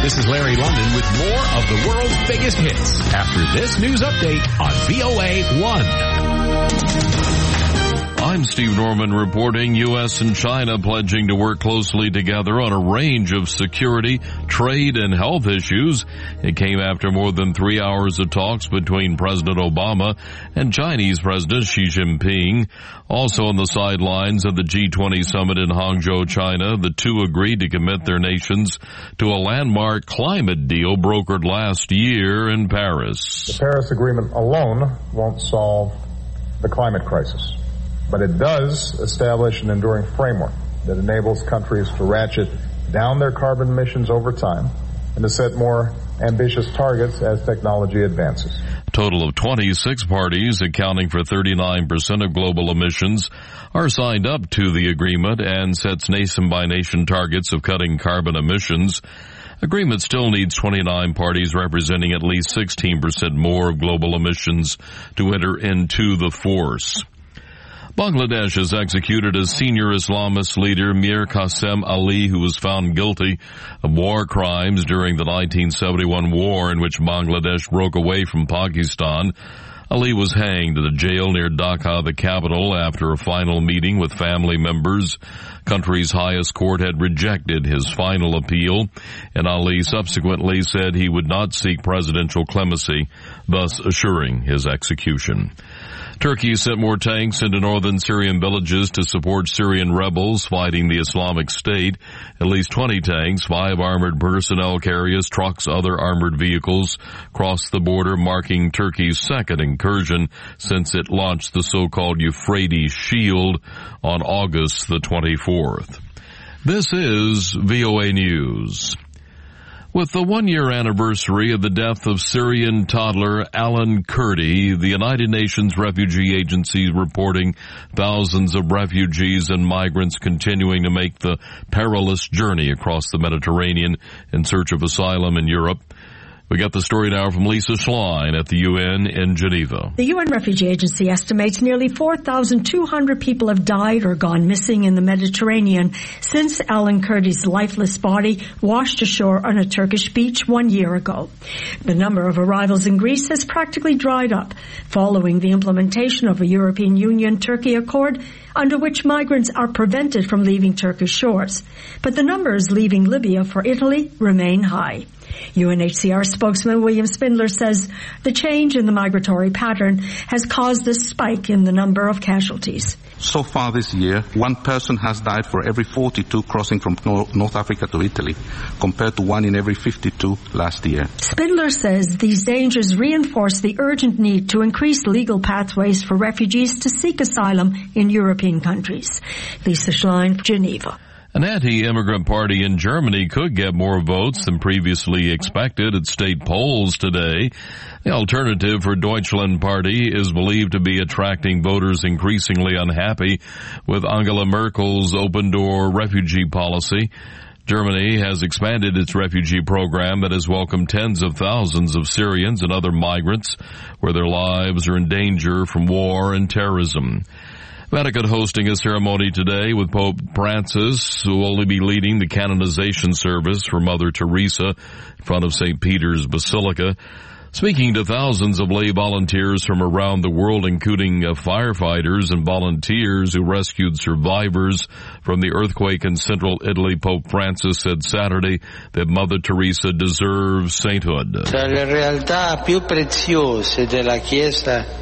This is Larry London with more of the world's biggest hits after this news update on VOA1. I'm Steve Norman reporting U.S. and China pledging to work closely together on a range of security, trade, and health issues. It came after more than 3 hours of talks between President Obama and Chinese President Xi Jinping. Also on the sidelines of the G20 summit in Hangzhou, China, the two agreed to commit their nations to a landmark climate deal brokered last year in Paris. The Paris Agreement alone won't solve the climate crisis, but it does establish an enduring framework that enables countries to ratchet down their carbon emissions over time and to set more ambitious targets as technology advances. A total of 26 parties, accounting for 39% of global emissions, are signed up to the agreement and sets nation-by-nation targets of cutting carbon emissions. Agreement still needs 29 parties representing at least 16% more of global emissions to enter into the force. Bangladesh has executed a senior Islamist leader, Mir Qasem Ali, who was found guilty of war crimes during the 1971 war in which Bangladesh broke away from Pakistan. Ali was hanged at a jail near Dhaka, the capital, after a final meeting with family members. Country's highest court had rejected his final appeal, and Ali subsequently said he would not seek presidential clemency, thus assuring his execution. Turkey sent more tanks into northern Syrian villages to support Syrian rebels fighting the Islamic State. At least 20 tanks, 5 armored personnel carriers, trucks, other armored vehicles crossed the border, marking Turkey's second incursion since it launched the so-called Euphrates Shield on August the 24th. This is VOA News. With the one-year anniversary of the death of Syrian toddler Alan Kurdi, the United Nations Refugee Agency reporting thousands of refugees and migrants continuing to make the perilous journey across the Mediterranean in search of asylum in Europe. We got the story now from Lisa Schlein at the UN in Geneva. The UN Refugee Agency estimates nearly 4,200 people have died or gone missing in the Mediterranean since Alan Kurdi's lifeless body washed ashore on a Turkish beach 1 year ago. The number of arrivals in Greece has practically dried up following the implementation of a European Union-Turkey accord under which migrants are prevented from leaving Turkish shores. But the numbers leaving Libya for Italy remain high. UNHCR spokesman William Spindler says the change in the migratory pattern has caused a spike in the number of casualties. So far this year, 1 person has died for every 42 crossing from North Africa to Italy, compared to 1 in every 52 last year. Spindler says these dangers reinforce the urgent need to increase legal pathways for refugees to seek asylum in European countries. Lisa Schlein, Geneva. An anti-immigrant party in Germany could get more votes than previously expected at state polls today. The Alternative for Deutschland party is believed to be attracting voters increasingly unhappy with Angela Merkel's open-door refugee policy. Germany has expanded its refugee program that has welcomed tens of thousands of Syrians and other migrants where their lives are in danger from war and terrorism. Vatican hosting a ceremony today with Pope Francis, who will be leading the canonization service for Mother Teresa in front of St. Peter's Basilica. Speaking to thousands of lay volunteers from around the world, including firefighters and volunteers who rescued survivors from the earthquake in central Italy, Pope Francis said Saturday that Mother Teresa deserves sainthood. Tra le realtà più preziose della Chiesa,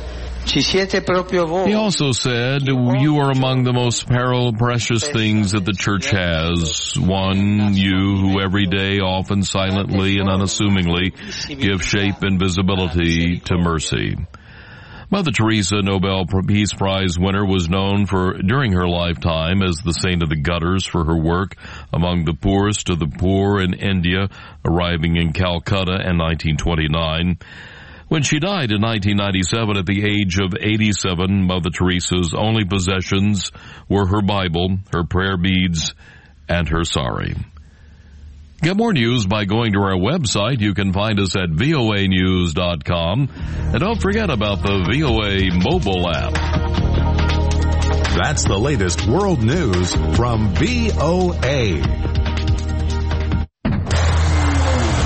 he also said, you are among the most precious things that the Church has. One, you who every day, often silently and unassumingly, give shape and visibility to mercy. Mother Teresa, Nobel Peace Prize winner, was known during her lifetime as the saint of the gutters for her work among the poorest of the poor in India, arriving in Calcutta in 1929. When she died in 1997 at the age of 87, Mother Teresa's only possessions were her Bible, her prayer beads, and her sari. Get more news by going to our website. You can find us at voanews.com. And don't forget about the VOA mobile app. That's the latest world news from VOA.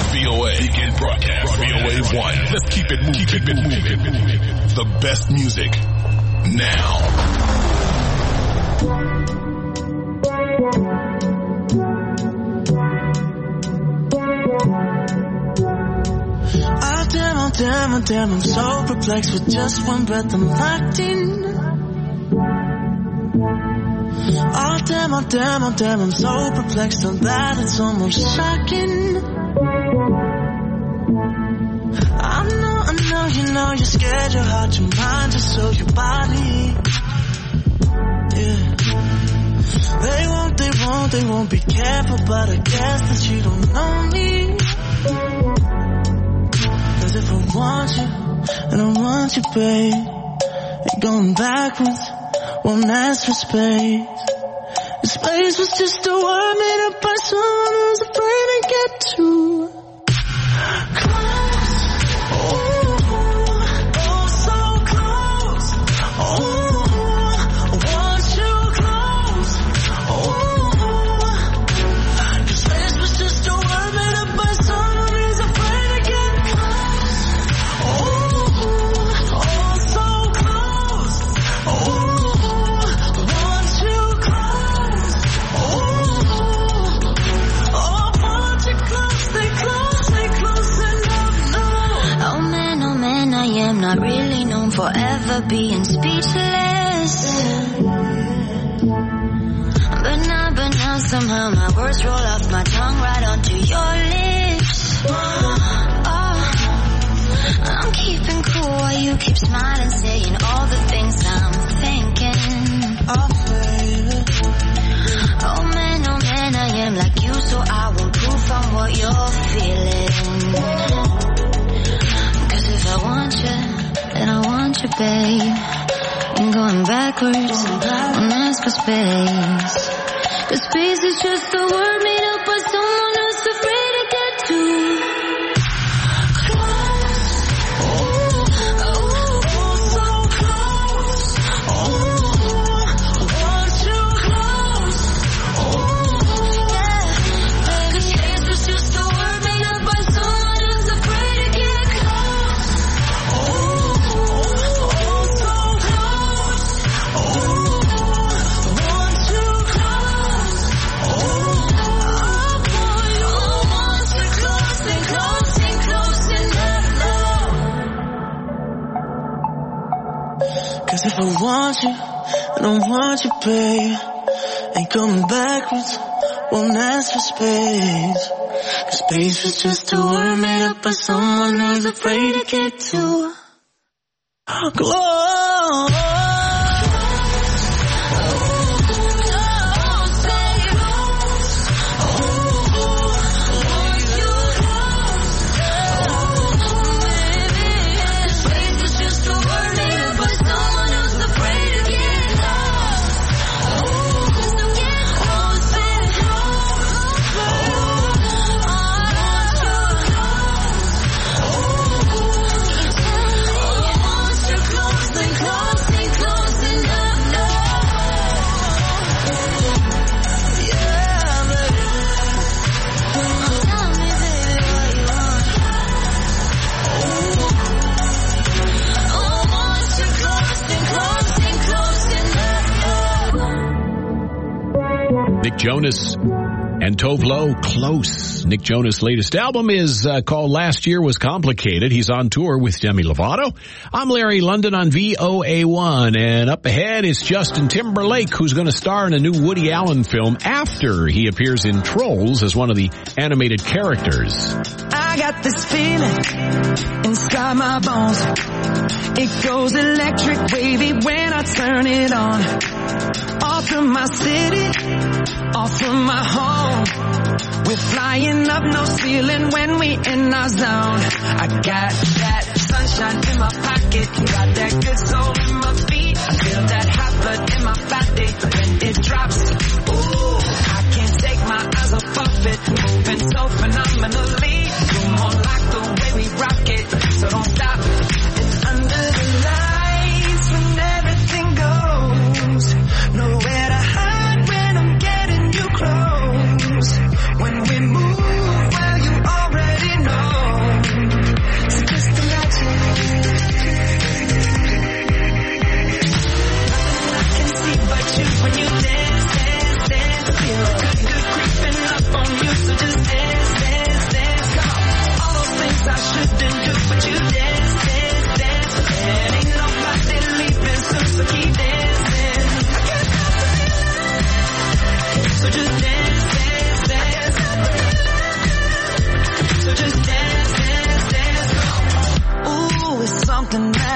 Weekend broadcast. VOA1. Let's keep it moving. Keep it moving. The best music now. Oh damn, I'm so perplexed. With just one breath I'm locked in. Oh damn, I'm so perplexed. So that it's almost shocking. I know you're scared. Your heart, your mind, just so your body. Yeah. They won't be careful, but I guess that you don't know me. Cause if I want you, and I want you, babe, ain't going backwards, won't ask for space. The space was just a word made up by someone who's afraid to get too close. Oh, so close. Oh, I want you close. Oh, the space was just a word made up by someone who's afraid to get close. Oh, so close. Oh, I want you close. Oh, I want you close. Stay close enough now. Oh man, I am not really known for ever being speechless. But now somehow my words roll off my tongue right onto your lips. Oh, I'm keeping cool while you keep smiling, saying all the things I'm thinking. Oh, baby. Oh man, I am like you, so I want proof on what you're feeling. Cause if I want you, then I want you, babe. And going backwards, won't ask for space. Cause space is just a word made up by someone who's afraid to get too close. Oh, so close. Oh, I want you close. Oh, yeah. Cause space was just a word made up by someone who's afraid to get close. Oh, so close. Oh, I want you close. Cause if I want you, I don't want you, babe. Ain't coming backwards, won't ask for space. Cause space was just a word made up by someone who's afraid to get too close. Nick Jonas and Tove Lo, Close. Nick Jonas' latest album is called Last Year Was Complicated. He's on tour with Demi Lovato. I'm Larry London on VOA1, and up ahead is Justin Timberlake, who's going to star in a new Woody Allen film after he appears in Trolls as one of the animated characters. I got this feeling inside my bones. It goes electric wavy when I turn it on. Off from my city, off from my home. We're flying up, no ceiling when we in our zone. I got that sunshine in my pocket, got that good soul in my feet. I feel that hot blood in my body when it drops. Ooh, I can't take my eyes off it, moving so phenomenally. You're more like the way we rock it, so don't stop. It's under the lights when everything goes. Nowhere to hide when I'm getting you close. When we move, well, you already know.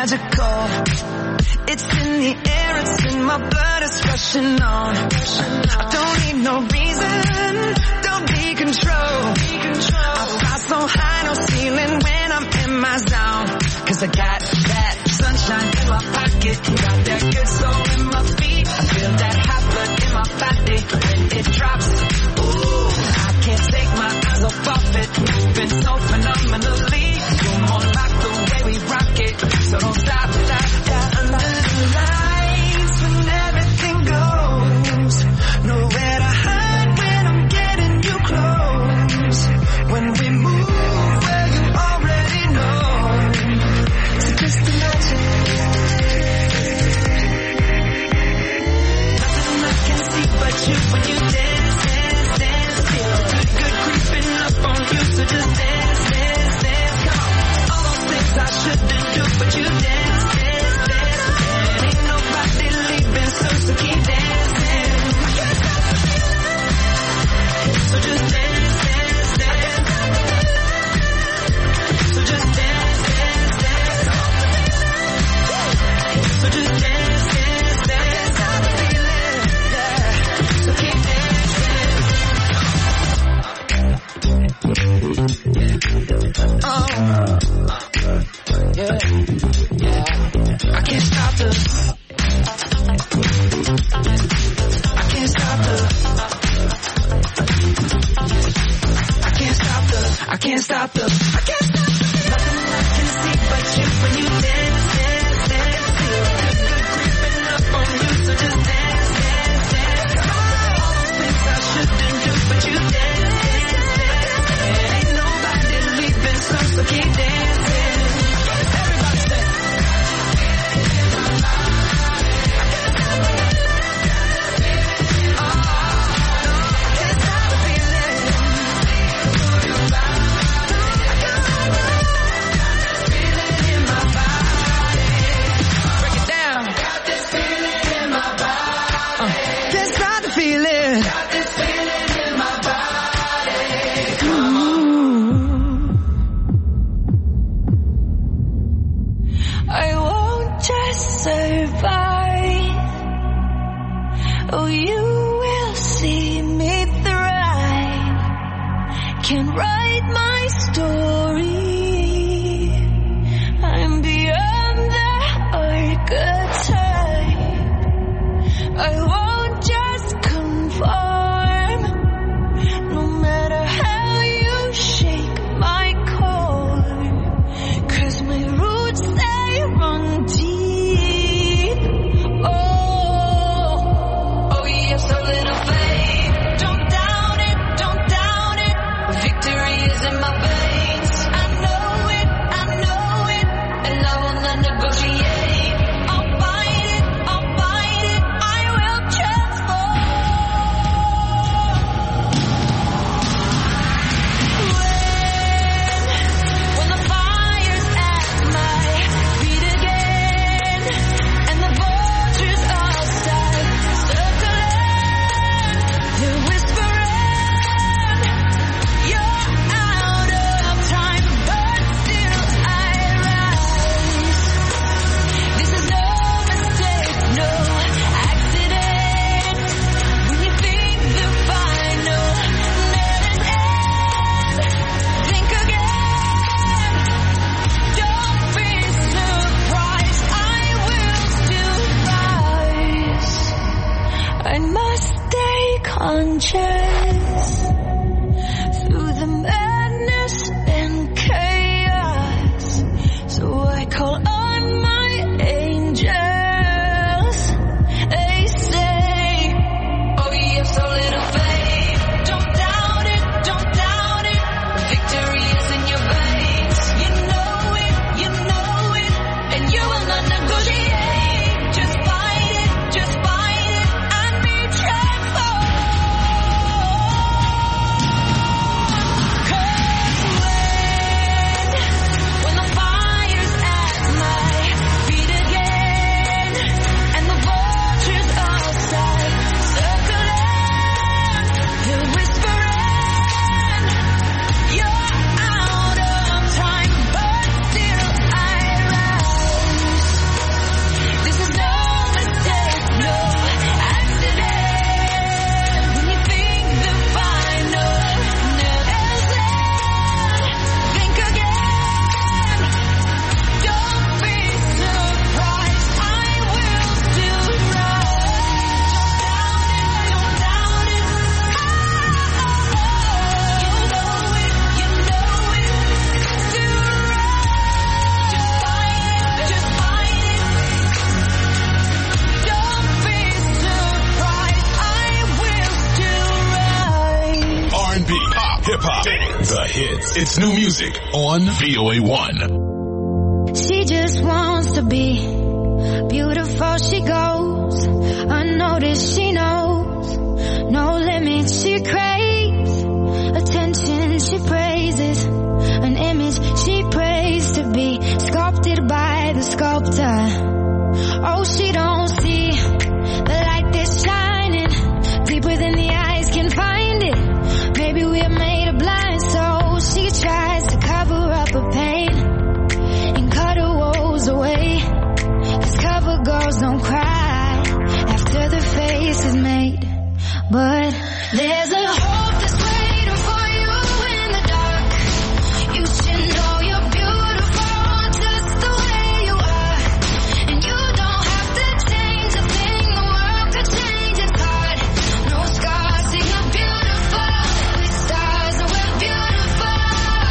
magical. It's in the air, it's in my blood, it's rushing on. I don't need no reason, don't be control. I fly so high, no ceiling when I'm in my zone. Cause I got that sunshine in my pocket, got that good soul in my feet. I feel that hot blood in my body when it drops. Ooh, I can't take my eyes off of it, moving so phenomenally. You're more like the way we rock it, so don't stop, stop, stop. Under the lights when everything goes, nowhere to hide when I'm getting you close. When we move where you already know, so just imagine. Nothing I can see but you when you dance, dance, dance. Feel the good creeping up on you, so just dance, dance, dance. Come on, all those things I shouldn't do, but you dance, dance, dance. And ain't nobody leaving, so keep dancing. So just dance, dance, dance. So just dance, dance, dance. So just dance, dance, dance. So keep dancing. Oh, yeah, yeah. I can't stop the. I can't stop the. I can't stop the. I can't stop the. I can't stop the. Nothing I can see but you when you dance, dance, dance. Feel good creeping up on you, so just dance, dance, dance. All those things I shouldn't do, but you dance, dance, dance. And ain't nobody leaving, so keep dancing. Everybody say. Oh, you will see me thrive. Can write my story. I'm beyond the archetype. I won't just conform. No matter how you shake my core. 'Cause my roots, they run deep. So little faith, don't doubt it, don't doubt it. Victory is in my veins. I know it, and I will not negotiate. I'll fight it, I will The hits. It's new music on VOA1. She just wants to be beautiful. She goes unnoticed. She knows no limits. She craves attention. She praises an image. She prays to be sculpted by the sculptor. Oh, she don't see the light that's shining deeper than the eyes can find it. Maybe we're made of blind, so she tries to cover up her pain and cut her woes away. 'Cause cover girls don't cry after their face is made. But there's a hope that's waiting for you in the dark. You should know you're beautiful just the way you are. And you don't have to change a thing, the world could change its heart. No scars, see you're beautiful. With stars and we're beautiful.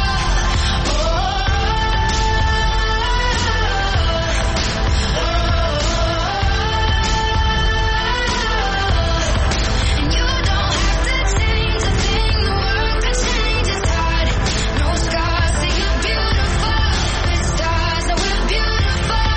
And you don't have to change a thing, the world could change its heart. No scars, see you're beautiful. With stars and we're beautiful.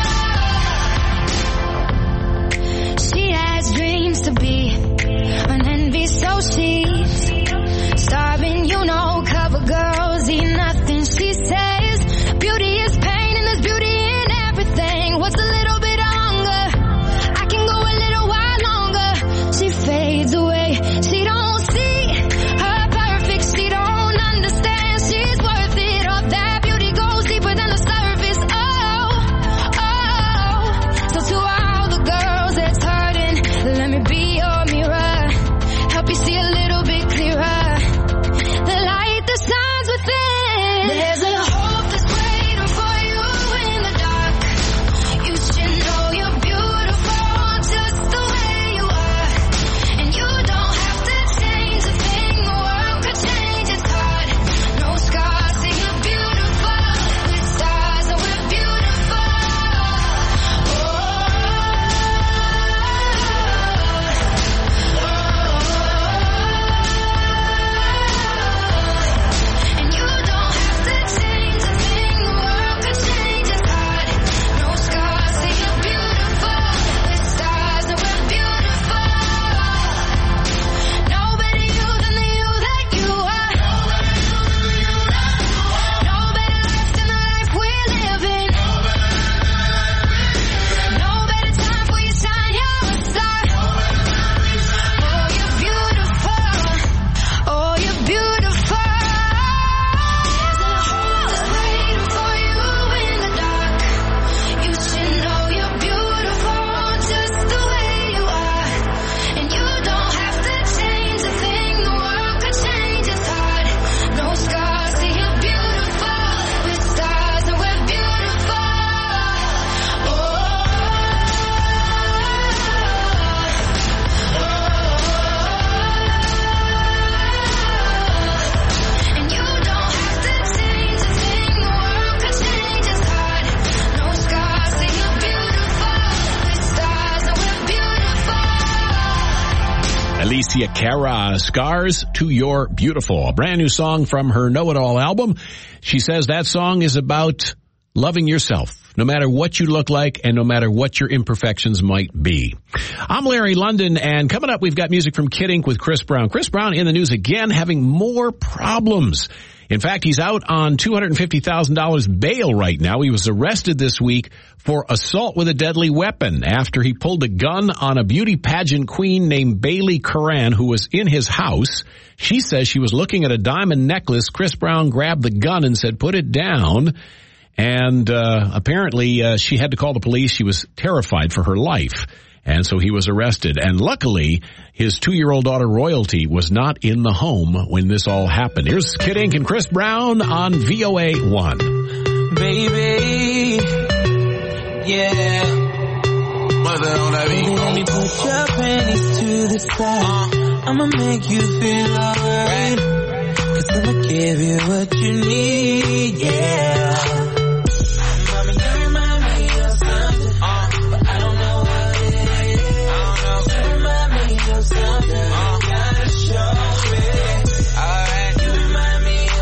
She has dreams to be an envy, so she's starving. You know, cover girls eat nothing. She says beauty is pain and there's beauty in everything. What's a little bit of hunger? I can go a little while longer. She fades away. She don't see her perfect. She don't understand she's worth it. All that beauty goes deeper than the surface. Oh, oh. So to all the girls that's hurting, let me be your mirror. Help you see a little bit clearer. The light that shines within. There's a hope that's waiting for you in the dark. You should know you're beautiful just the way you are. And you don't have to change a thing, the world could change its heart. No scars, see you're beautiful. With stars and we're beautiful. And you don't have to change a thing, the world could change its heart. No scars, see you're beautiful. With stars and we're beautiful. No better you than the you that you are. No better life than the life we're living. No better time for you shine, you're a star. Oh, you're beautiful. Oh, you're beautiful. There's a hope that's waiting for you in the dark. You should know you're beautiful just the way you are. And you don't have to change a thing, the world could change its heart. No scars, see you're beautiful. With stars and we're beautiful. And you don't have to change a thing, the world could change its heart. No scars, see you're beautiful. With stars and we're beautiful. Alicia Cara, Scars to Your Beautiful, a brand new song from her Know It All album. She says that song is about loving yourself, no matter what you look like and no matter what your imperfections might be. I'm Larry London, and coming up, we've got music from Kid Ink with Chris Brown. Chris Brown in the news again, having more problems. In fact, he's out on $250,000 bail right now. He was arrested this week for assault with a deadly weapon after he pulled a gun on a beauty pageant queen named Bailey Curran, who was in his house. She says she was looking at a diamond necklace. Chris Brown grabbed the gun and said, "Put it down." And apparently she had to call the police. She was terrified for her life. And so he was arrested. And luckily, his 2-year-old daughter, Royalty, was not in the home when this all happened. Here's Kid Ink and Chris Brown on VOA1. Baby, yeah. Let me put your panties to the side. I'ma make you feel alright. 'Cause I'ma give you what you need, yeah. Mama, you remind me of something, but I don't know what it is. You remind me of something, gotta show me. Alright. You remind me of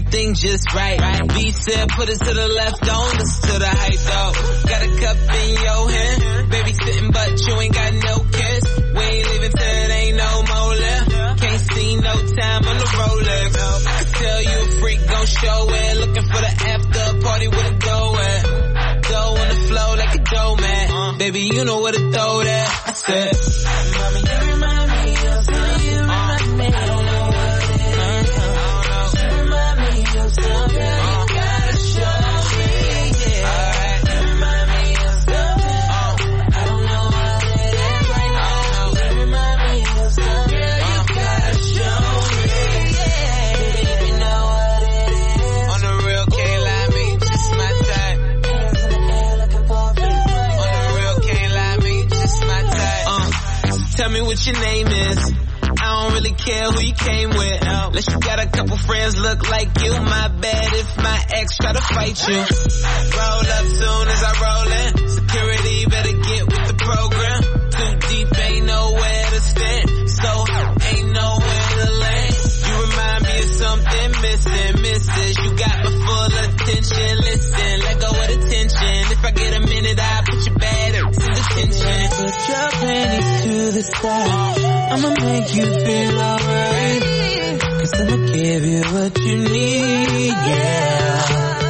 everything just right. B said put it to the left, don't listen to the hype though. Got a cup in your hand, baby sitting but you ain't got no kiss. We ain't leaving till it ain't no more left. Can't see no time on the Rolex. I can tell you a freak gon' show it. Looking for the after party with a go at. Dough on the flow like a dough man. Baby, you know where to throw that. I said, mommy, you remind me of something. You remind me. I don't know what it is. You remind me of something. You gotta show me. Yeah. Alright. You remind me of something. I don't know what it is right now. You remind me of something. You gotta show me. Yeah. Baby, you know what it is. On the real, can't lie me. Just my type. Hands in the air looking for a free. On the real, can't lie me. Just my type. Tell me what your name is. I don't really care who you came with. Unless you got a couple friends look like you. My bad if my ex try to fight you. Roll up soon as I roll in. Security better get with the program. Too deep, ain't nowhere to stand. So ain't nowhere to land. You remind me of something missing, missus. You got my full attention. Listen, let go of the tension. If I get a minute, I'll put you bad in detention. Put your panties to the side. I'ma make you feel alright. 'Cause I'ma give you what you need, yeah.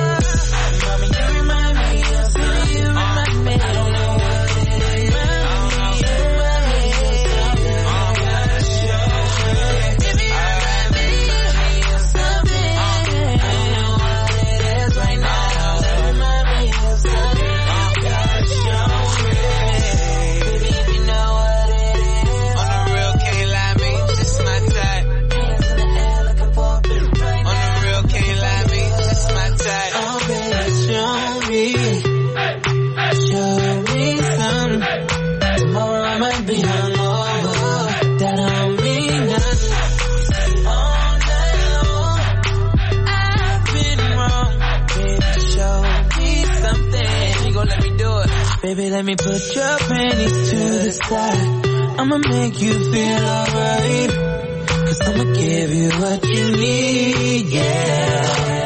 Mommy, you remind me of something. You remind me. I don't know what it is. You remind me of something. Gotta show me. Baby, you remind me of something. I don't know what it is right now. You remind me of something. Gotta show me. Baby, if you know what it is. On the real, can't lie me. Just my type. Hands in the air looking for a bit right now. On the real, can't lie me. Just my type. Oh, baby, show me. Show me something. Tomorrow I might be hungover. That don't mean nothing. All night long, I've been wrong. Baby, show me something. You gon' let me do it. Baby, let me put your panties to the side. I'ma make you feel alright. 'Cause I'ma give you what you need, yeah.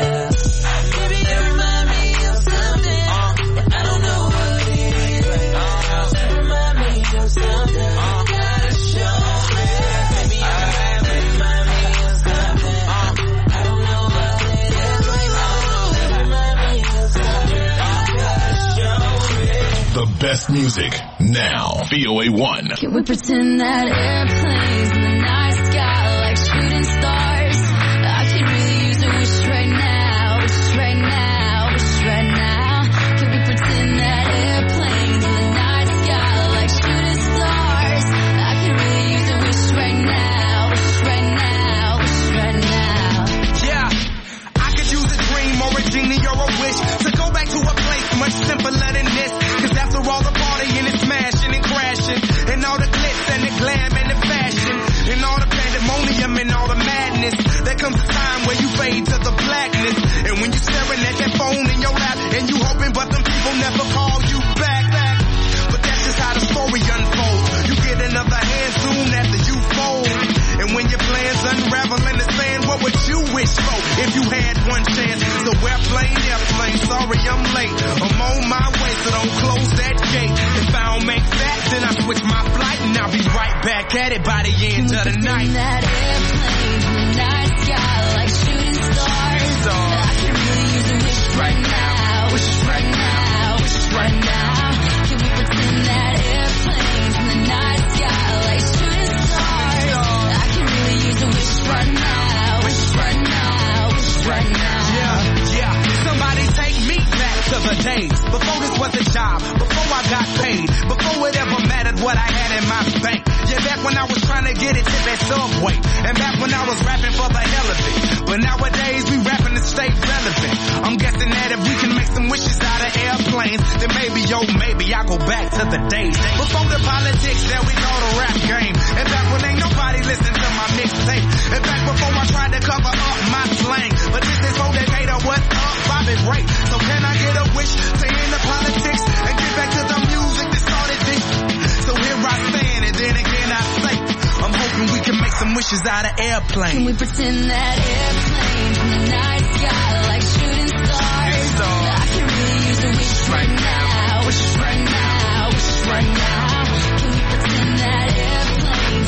Baby, you remind me of something. I don't know what it is. You remind me of something. Gotta show me. Baby, you remind me of something. I don't know what it is right now. You remind me of something. Gotta show me. The best music now. VOA1. Can we pretend that airplanes in the night sky like shooting stars? I could really use a wish right now, wish right now, wish right now. Can we pretend that airplanes in the night sky like shooting stars? I could really use a wish right now, wish right now, wish right now. Yeah, I could use a dream or a genie or a wish to go back to a place much simpler than this. 'Cause after all the partying and smashing and crashing, and all the glitz and the glam and the fashion, and all the pandemonium and all the madness, there comes a time where you fade to the blackness. And when you're staring at that phone in your lap, and you hoping but them people never call you back. But that's just how the story unfolds. You get another hand soon after you fold. And when your plans unravel in the sand, what would you wish for if you had one chance? So airplane, sorry I'm late. I'm on my way, so don't close that gate. If I don't make that, then I switch my flight, and I'll be right back at it by the end of the night. That airplanes in the night sky like shooting stars. I can really use a wish right now, wish right now, wish right now. Can we pretend that airplanes in the night sky like shooting stars? I can really use a wish right now, wish right now, wish right now. Yeah, somebody take me back to the days before this was a job, before I got paid, before it ever mattered what I had in my bank. Yeah, back when I was trying to get it to that Subway, and back when I was rapping for the hell of it. But nowadays we rapping to stay relevant. I'm guessing that if we can make some wishes out of airplanes, then maybe I'll go back to the days before the politics that we call the rap game. And back when ain't nobody listened to my mixtape. And back before I tried to cover up my slang. But this is for Decatur, what's up, Bobby Ray. So can I get a wish to end the politics and get back to the music that started this? So here I stand, and then again I say, I'm hoping we can make some wishes out of airplanes. Can we pretend that airplanes in the night sky sky like shooting stars. I can really use a wish right now. Wish right now. Wish right now. Can we pretend that airplanes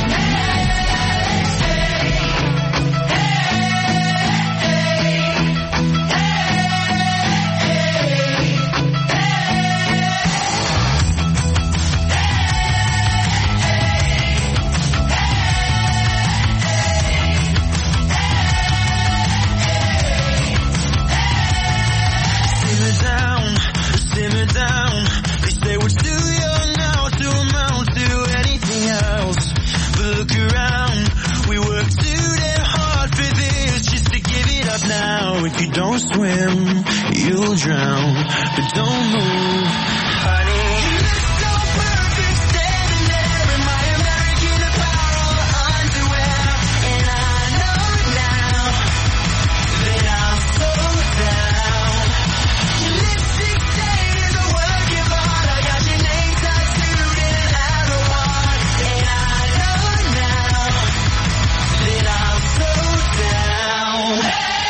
simmer down. They say we're too young now to amount to anything else. But look around, we work too damn hard for this just to give it up now. If you don't swim, you'll drown. But don't move, honey. You look so perfect standing there in my American Apparel underwear. And I know now that I'm so down. Your lipstick stain is a work of art. I got your name tattooed in an arrow heart. And I know now that I'm so down.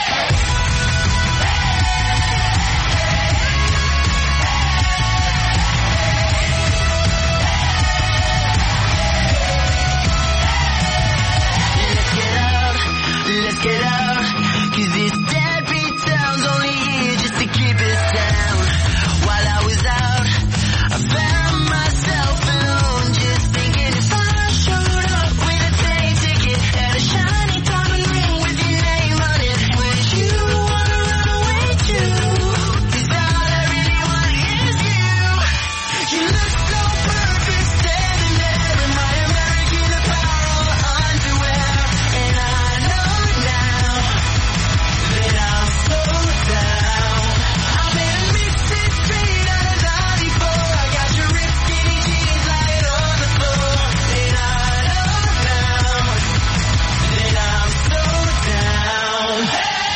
Let's get out, 'cause this deadbeat town's only here just to keep us down. While I was out, I found myself alone, just thinking if I showed up with a plane ticket and a shiny diamond ring with your name on it, would you wanna run away too? 'Cause all I really want is you. You look so perfect standing there in my American Apparel underwear. And I know now that I'm so down. I'm in a mixtape straight out of 94. I got your ripped skinny jeans lying on the floor. And I know now that I'm so down.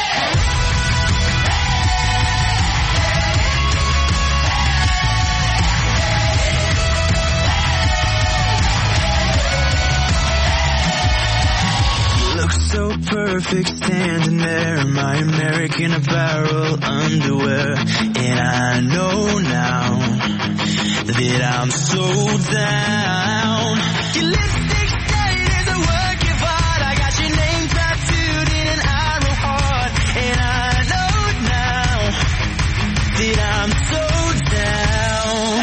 You look so perfect standing there in my American Apparel underwear. And I know now that I'm so down. Your lipstick stain is a work of art. I got your name tattooed in an arrow heart. And I know now that I'm so down.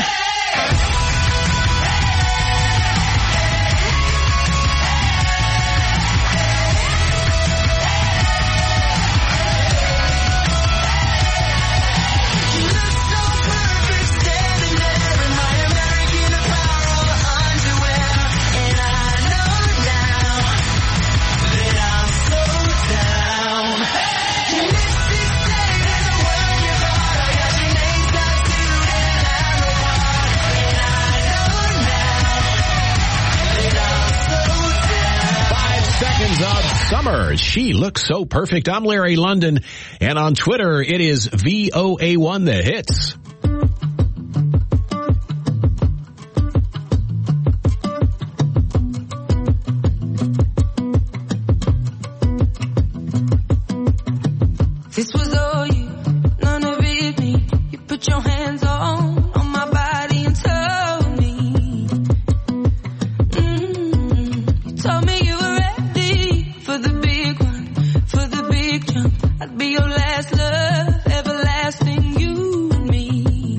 You look so perfect standing there in my American Apparel underwear. And I know now that I'm so down. Your lipstick stain is a work of art. I got your name tattooed in an arrow heart. And I know now that I'm so down. 5 seconds of summer. She looks so perfect. I'm Larry London. And on Twitter, it is VOA1 The Hits. This was all you, none of it me. You put your hands on my body and told me. You told me you were ready for the big one, for the big jump. I'd be your last love, everlasting, you and me.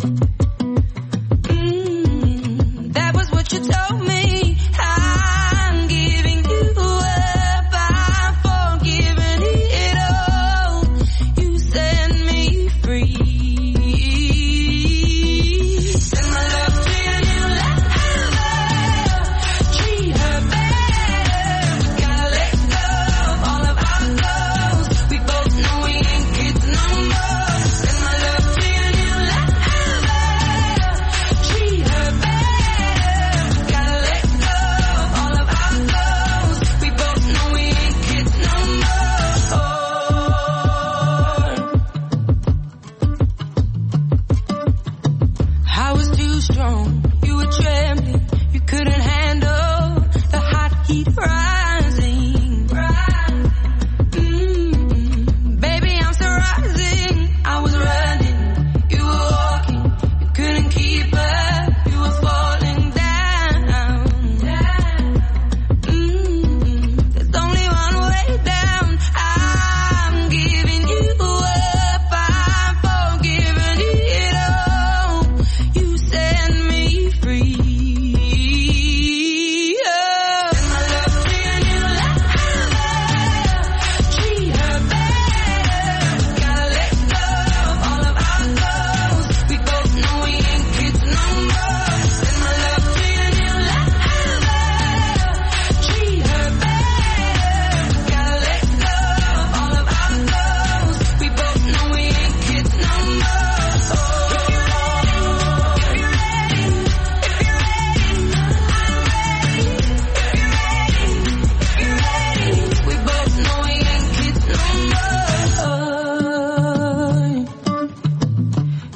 That was what you told me. I'm giving you up, I'm forgiving it all. You set me free.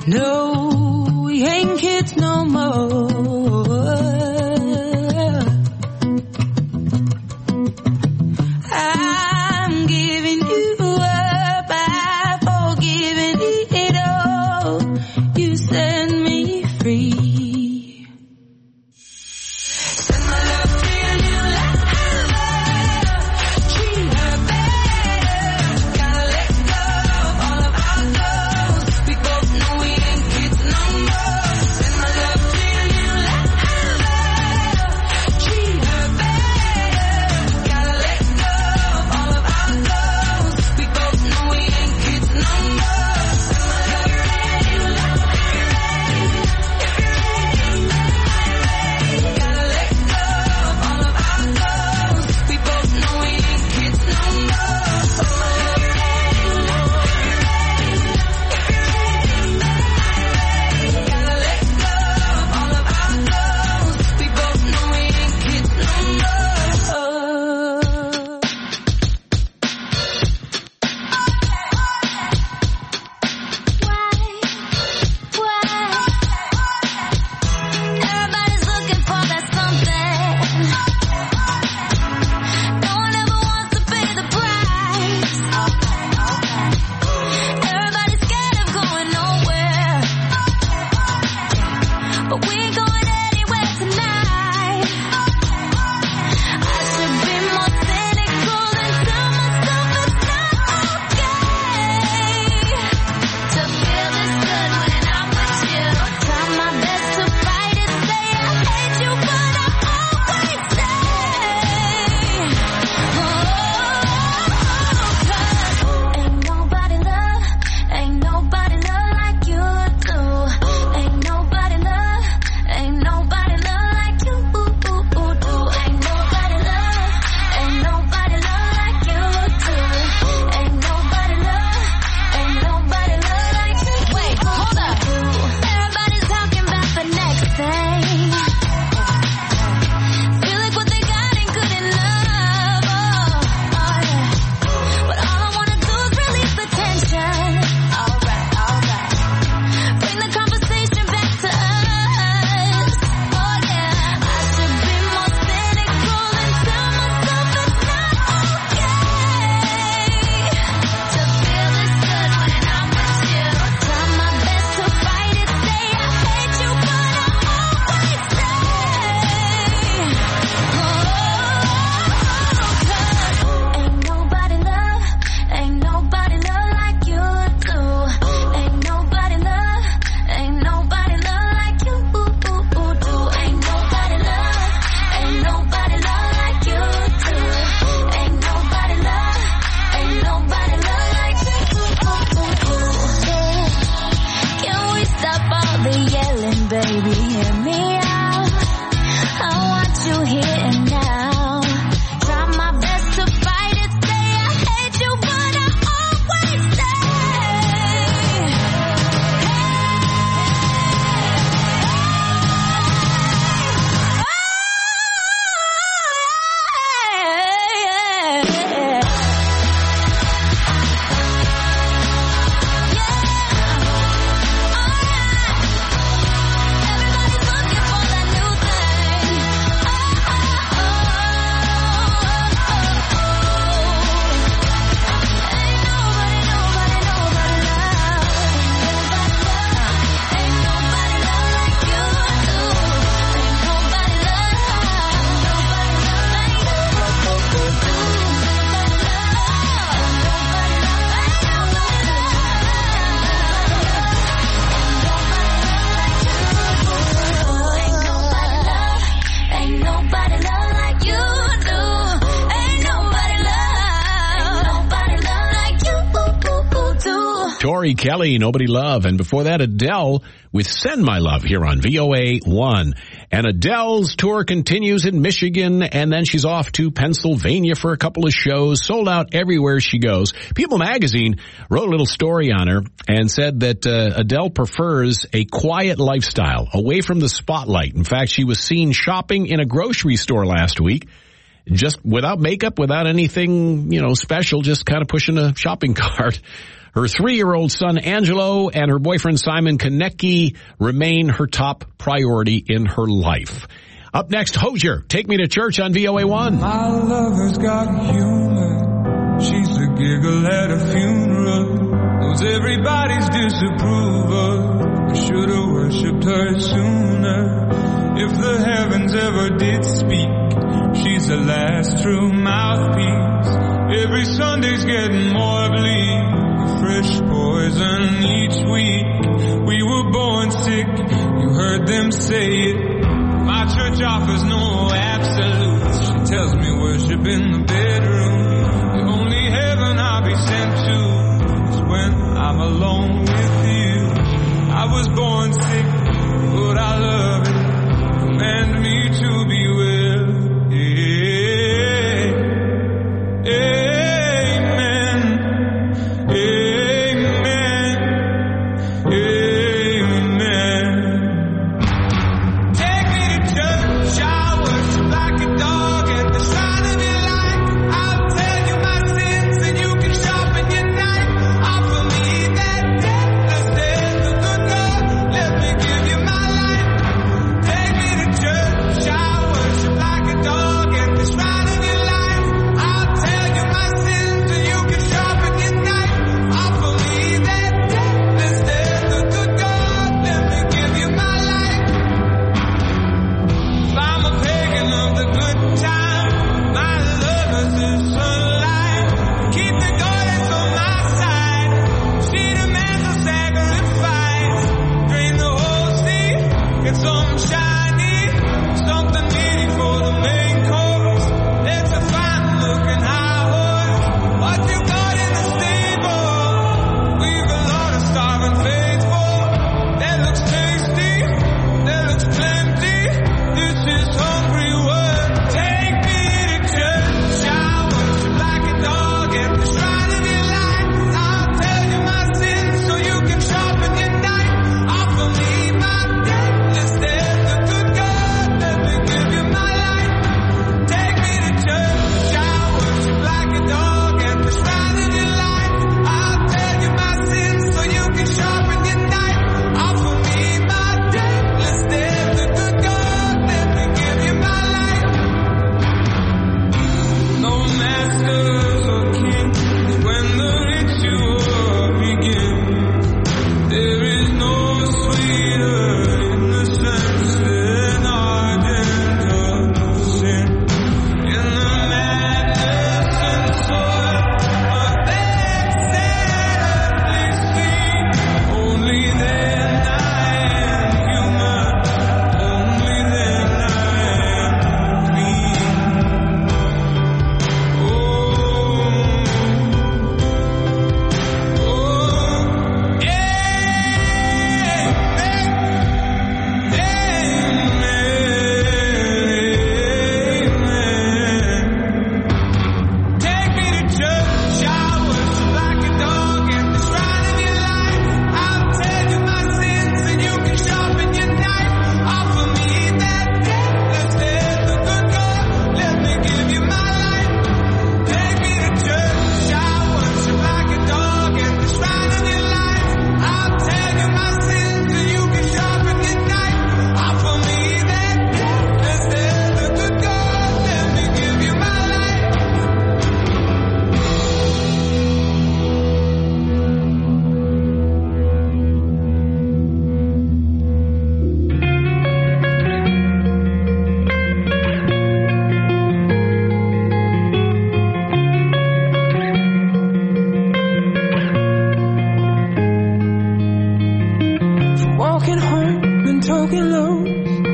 No, we ain't kids no more. I'm giving you up, I've forgiven it all. You set me free. Send my love to your new lover. Treat her better. Gotta let go of all of our goals. We both know we ain't kids no more. Send my love to your new lover. Treat her better. Gotta let go of all of our goals. We both know we ain't kids no more. Send my love to your new lover. Gotta let go of all of our goals. We both know we ain't kids no more. Send my love to your new lover. Gotta let go of all of our goals. We both know we ain't kids no more. Everybody's looking for that something. No one ever wants to pay the price. Everybody's scared of going nowhere, but we ain't going anywhere tonight. I should be more cynical and tell myself it's not okay to feel this good when I'm with you. Try my best to fight it, say I hate you, but I always stay. Ain't nobody love like you do. Ain't nobody love like you do. Ain't nobody love like you do. Ain't nobody love like you. Wait, hold up. Everybody's talking about the next thing. Feel like what they got ain't good enough. Oh yeah. But all I wanna do is release the tension. Alright. Bring the conversation back to us. Oh yeah. I should be more cynical and tell myself it's not okay to feel this good when I'm with you. Try my best to fight it, say I hate you, but I always stay. Ain't nobody love like you do. Ain't nobody love like you do. Ain't nobody love like you do. Ain't nobody love like you do. Can we stop all the yelling, baby? Hear me out. I want you here and now. Try my best to fight it, say I hate you, but I always stay. Tori Kelly, Nobody Love. And before that, Adele with Send My Love here on VOA1. And Adele's tour continues in Michigan, and then she's off to Pennsylvania for a couple of shows, sold out everywhere she goes. People magazine wrote a little story on her and said that Adele prefers a quiet lifestyle, away from the spotlight. In fact, she was seen shopping in a grocery store last week, just without makeup, without anything, special, just kind of pushing a shopping cart. Her 3-year-old son, Angelo, and her boyfriend, Simon Konecki, remain her top priority in her life. Up next, Hozier, Take Me to Church on VOA1. My lover's got humor. She's a giggle at a funeral. Knows everybody's disapproval. I should have worshipped her sooner. If the heavens ever did speak, she's the last true mouthpiece. Every Sunday's getting more bleak. Fresh poison each week. We were born sick, you heard them say it. My church offers no absolutes. She tells me worship in the bedroom. The only heaven I'll be sent to is when I'm alone with you. I was born sick, but I love it. Command me to be well. Amen. Amen. Amen. Take me to church, I worship like a dog at the shrine of your life. I'll tell you my sins and you can sharpen your knife. Offer me that deathless death, the good God, let me give you my life. Take me to church, I worship like a dog at the shrine of your life. I'll tell you my sins and you can sharpen your knife. Offer me that deathless death, the good God, let me give you my life. If I'm a pagan of the good time, my lover's the sunlight. Keep the goddess on my side. She demands a sacrifice. Drain the whole sea, get some shiny, something needy for the main course. It's a fine looking high horse. What you got in the stable? We've a lot of starving faithful. That looks tasty, that looks plenty. This is hungry work. Take me to church, I worship like a dog at the shrine of your life. I'll tell you my sins so you can sharpen your knife. Offer me my deathless death, the good God, let me give you my life. Take me to church, I worship like a dog at the shrine of your life. I'll tell you my sins so you can sharpen your knife. Offer me my deathless death, the good God, let me give you my life. No masters or kings when the ritual begins. There is no sweeter innocence than ardent of sin. In the madness and soil of that sadly scene, only then I am human. Only then I am clean. Take me to church, I worship like a dog at the shrine of your life. I'll tell you my sins and you can sharpen your knife. Offer me that deathless death, the good God, let me give you my life. Take me to church, I worship like a dog at the shrine of your life. I'll tell you my sins and you can sharpen your knife. Offer me that deathless death, the good God, let me give you my life. From walking home and talking low,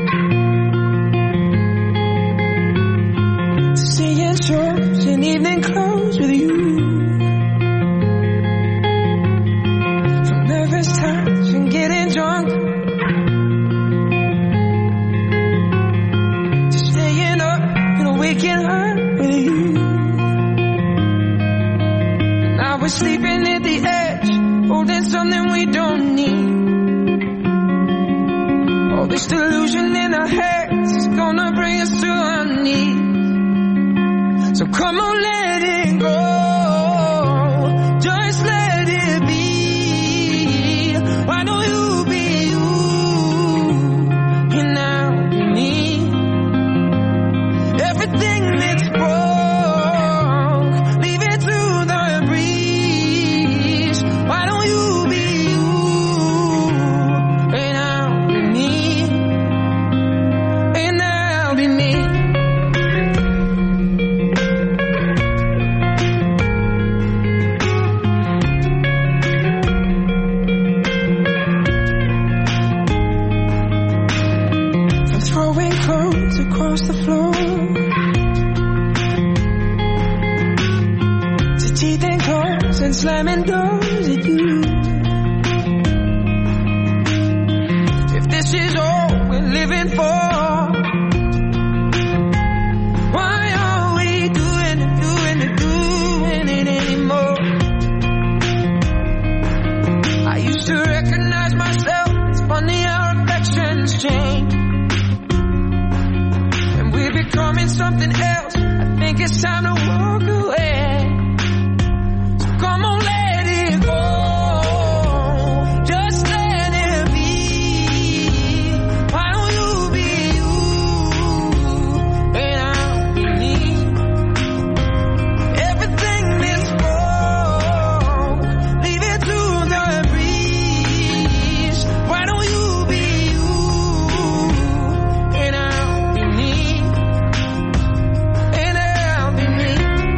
to seeing shows in evening clothes with you. From nervous times and getting drunk, to staying up and waking up with you. Now we're sleeping at the edge, holding something we don't need. All this delusion in our heads is gonna bring us to our knees. So come on, let it go. Just let it be. the floor. To teeth and claws and slamming doors at you. If this is all we're living for, why are we doing it anymore? I used to recognize myself. It's funny how affections change. And we're becoming something else. I think it's time to walk away. So come on, let it go. Just let it be. Why don't you be you? And I'll be me. Everything is wrong. Leave it to the breeze. Why don't you be you? And I'll be me. And I'll be me.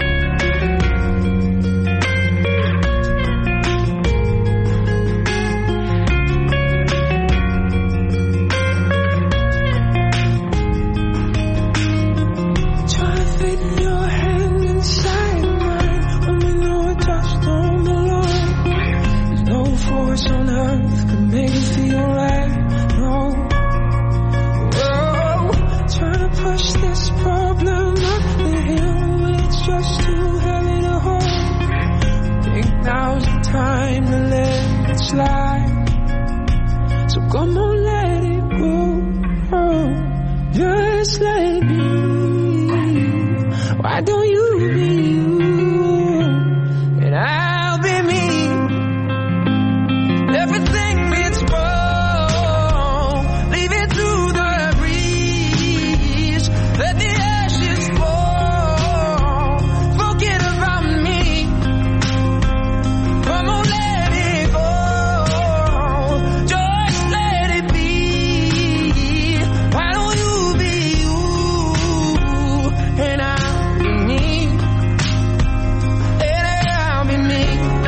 Try to fit your hand inside mine. When we know a touch don't belong. There's no force on earth could make it feel right. No. Whoa. Trying to push this problem up the hill when it's just too heavy to hold. Think now's the time to let it slide. So come on, let it go. Just let it be. Why don't you be you? And I'll be me. Everything is wrong. Leave it to the breeze. Let the ashes fall. Forget about me. Come on, let it go. Just let it be. Why don't you be you? And I'll be me. And I'll be me.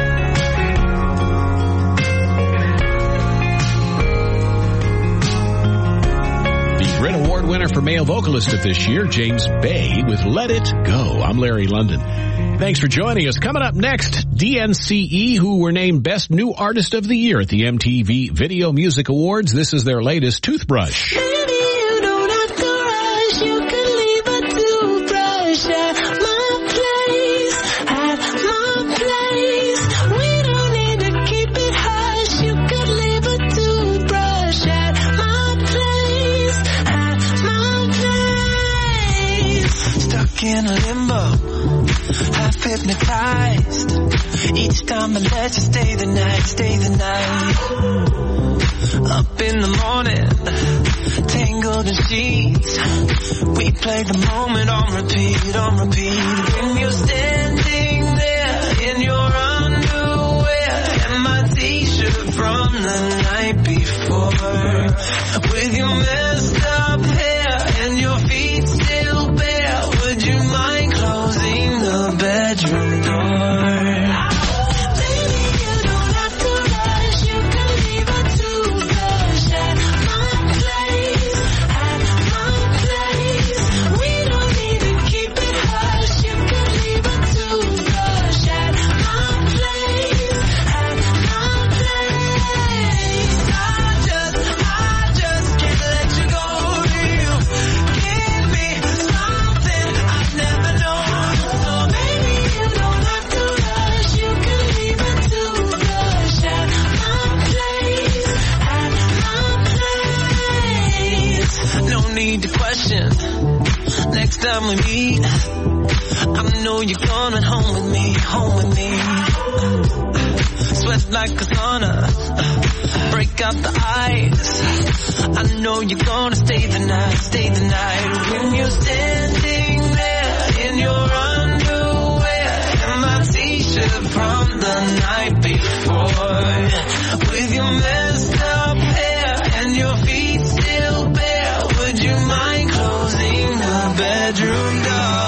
The Brit Award winner for male vocalist of this year, James Bay, with Let It Go. I'm Larry London. Thanks for joining us. Coming up next, DNCE, who were named Best New Artist of the Year at the MTV Video Music Awards. This is their latest, Toothbrush. Maybe you don't have to rush. You can leave a toothbrush at my place. At my place. We don't need to keep it hush. You could leave a toothbrush at my place. At my place. Stuck in a limbo, half hypnotized. Each time I let you stay the night, stay the night. Up in the morning, tangled in sheets. We play the moment on repeat, on repeat. When you're standing there in your underwear and my t-shirt from the night before, with your messed up hair and your feet still bare, would you mind closing the bedroom door? Baby, you don't have to rush. You can leave a toothbrush at my place. At my place. We don't need to keep it hush. You can leave a toothbrush at my place. At my place. I just can't let you go. You give me something I've never known. So baby, you don't have to rush. You can leave a toothbrush at my place. At my place. No need to question. Next time we meet, I know you're coming home with me, home with me. Sweat like a sauna, break out the ice. I know you're gonna stay the night, stay the night. When you're standing there in your underwear and my t-shirt from the night before, with your messed up hair and your feet still bare, would you mind closing the bedroom door?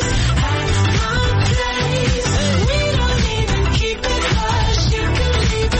We don't need to keep it hush. You can leave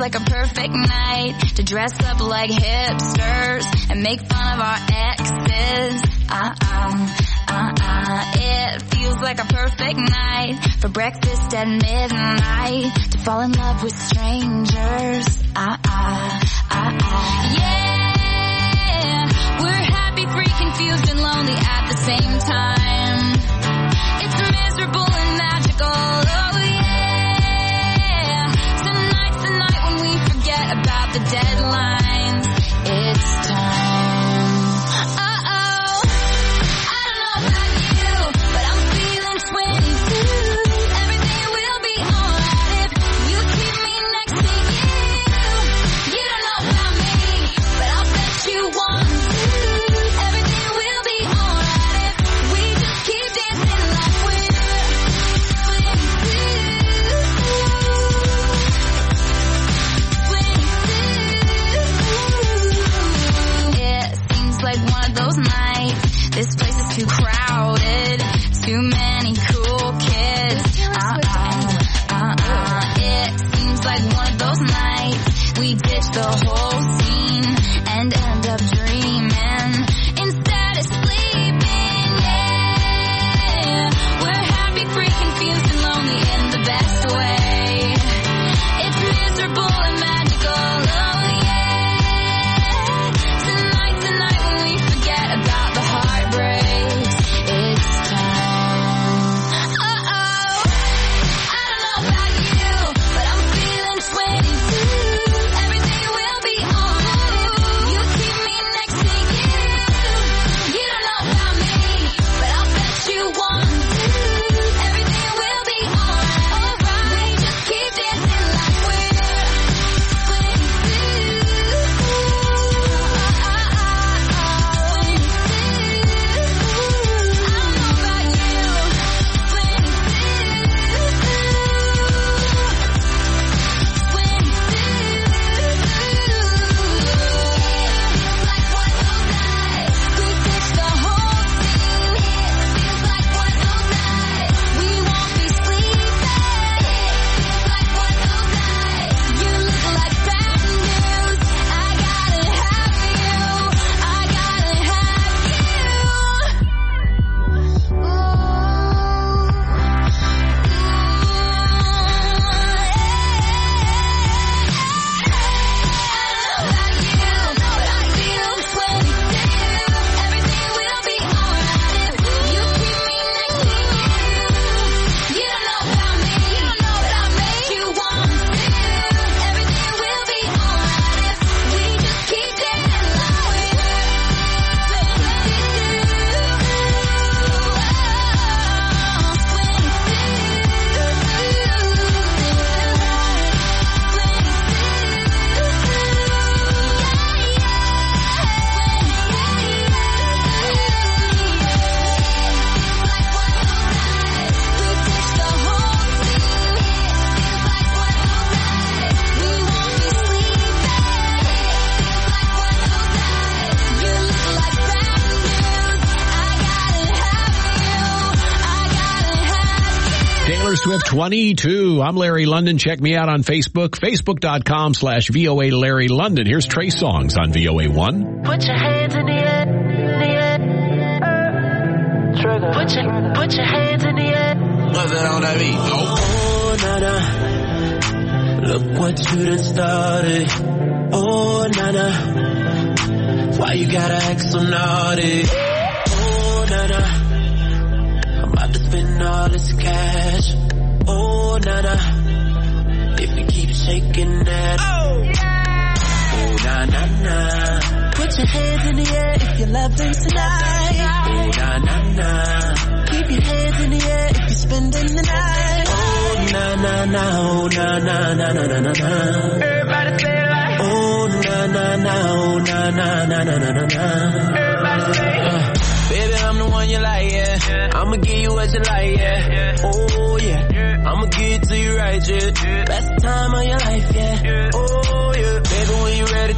like a perfect night to dress up like hipsters and make fun of our exes. It feels like a perfect night for breakfast at midnight to fall in love with strangers. Yeah, we're happy, free, confused, and lonely at the same time. It's miserable and magical. Oh yeah, tonight's the night when we forget about the deadlines. It's time. This place is too crowded, too many cool kids. It seems like one of those nights we ditch the whole scene and end up dreaming instead of sleeping. Yeah, we're happy, free, confused, and lonely in the best way. It's miserable and magical. Oh yeah, tonight's the night when we forget about the heartbreaks. It's time. Uh-oh, I don't know about you, but I'm feeling 22. Everything will be alright if you keep me next to you. You don't know about me, but I'll bet you want to. Everything will be alright. We just keep dancing like we're 22. Swift 22. I'm Larry London. Check me out on Facebook, facebook.com/VOA Larry London. Here's Trey Songz on VOA1. Put your hands in the air, Trigger. Put your hands in the air. What's that on that beat? Oh, nana. Look what you done started. Oh, nana. Why you gotta act so naughty? Oh, nana. I'm about to spend all this cash. Oh, nana, if you keep shaking that. Oh, yeah. Oh, na-na-na. Put your hands in the air if you're loving tonight. Oh, na-na-na. Keep your hands in the air if you're spending the night. Oh, na-na-na. Oh, na-na-na-na-na-na-na. Everybody say it like. Oh, na-na-na. Oh, na-na-na-na-na-na-na. Everybody say it. Baby, I'm the one you like, yeah. I'ma give you what you like, yeah. Oh, yeah. I'ma give it to you right, yeah. Best time of your life, yeah. Oh, yeah. Baby, when you ready, tell her where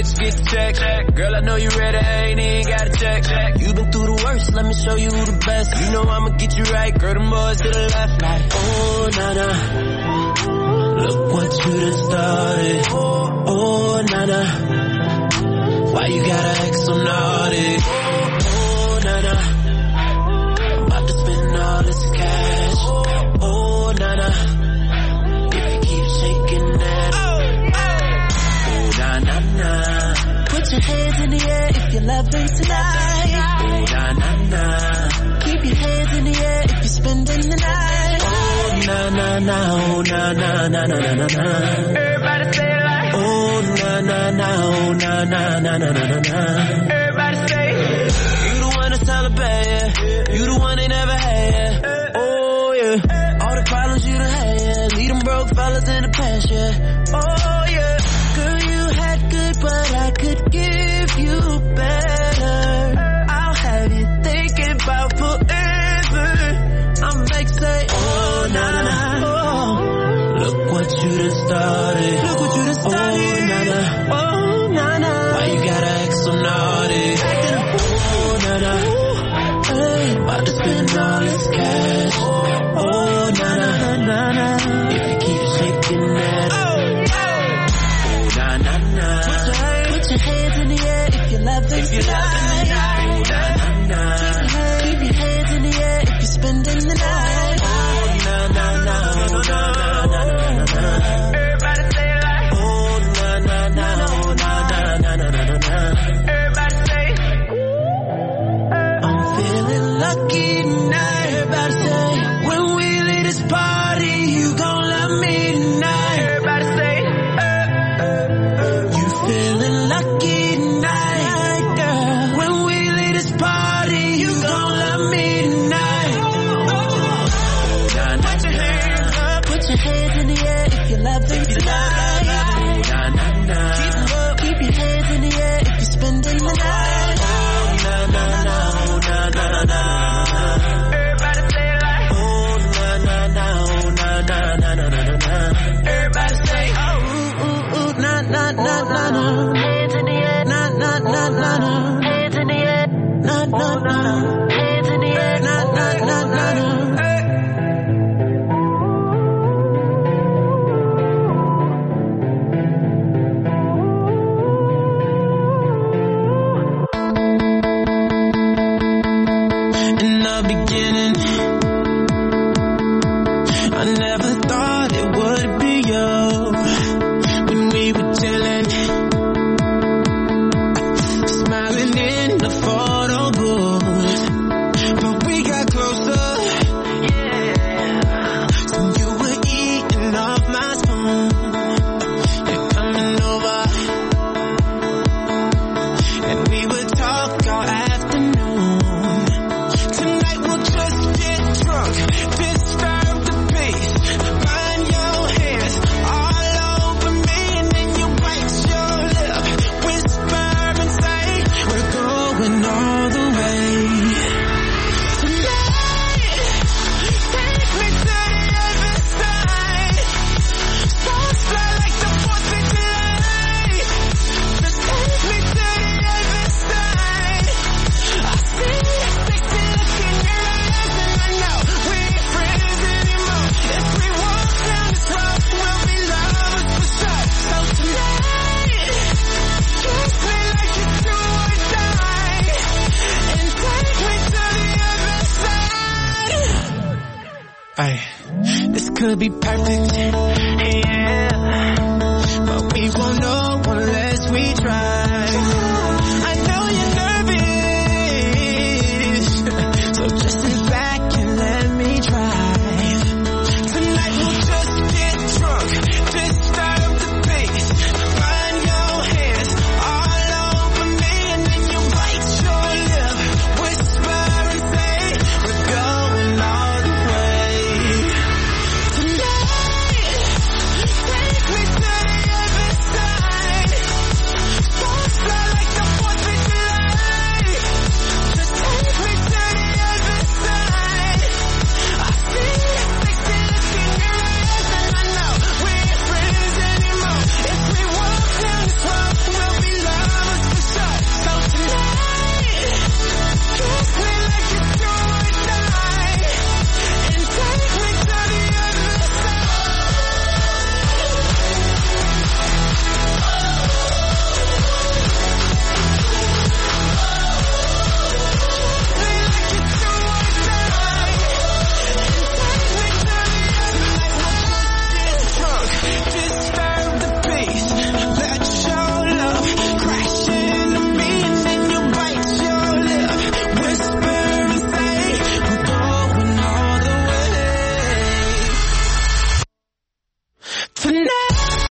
bitch, get the check. Girl, I know you ready, I ain't even got to check. You been through the worst, let me show you who the best. You know I'ma get you right, girl, them boys to the left. Like, oh, nah. Look what you done started. Oh, nah. Why you gotta act so naughty? Oh, nah. I'm about to spend all this cash. Oh, nah. If you keep shaking that. Oh, nah. Put your hands in the air if you're loving tonight. Oh, nah. Keep your hands in the air if you're spending the night. Oh, nah. Oh, nah. Everybody say it like. Oh, nah. Oh, nah. Everybody say it. You the one to celebrate, yeah. You the one they never had, yeah. Oh, yeah. All the problems you done had, yeah. Leave them broke fellas in the past, yeah. Oh, yeah. Girl, you had good, but I could give you better. I'll have you thinking about forever. I'm like, say, oh, nah. Oh, look what you done started. Look what you done started. Oh, nah. Why you gotta act so naughty? Oh, nah. Hey, about to spend all this cash. Oh, nah. If you keep shaking that. Put your hands in the air if you're loving tonight. Keep your hands in the air if you're spending the night. Oh, nah. Everybody say it like. Oh, nah. Everybody say. I'm feeling lucky tonight. Everybody say. When we leave this party, you gon' love me tonight. Everybody say. Feeling lucky tonight, girl. When we leave this party, you gon' love me tonight. Put your hands up, put your hands in the air if you're loving tonight. Keep your hands in the air if you're spending the night. Everybody say it like. Oh, nah. Everybody say, oh, nah. Hands in the air, nah. Hands in the air, nah. Hands in the air, nah. In the beginning, I never thought it would be you. When we were chilling, smiling in the photo booth, but we got closer. Yeah. So you were eating off my spoon. You're coming over, and we would talk all afternoon. Tonight we'll just get drunk, disturb the peace. Find your hands all over me, and then you bite your lip, whisper and say, we're going all the way. Tonight, take me to the other side. Stars fly like the 4th of July. Just take me to the other side. I see a sexy look in your eyes, and I know we ain't friends anymore. If we walk down this road, we'll be lovers for sure. So tonight, kiss me like you do or die, and take me to the other side. Ay, this could be perfect. Yeah.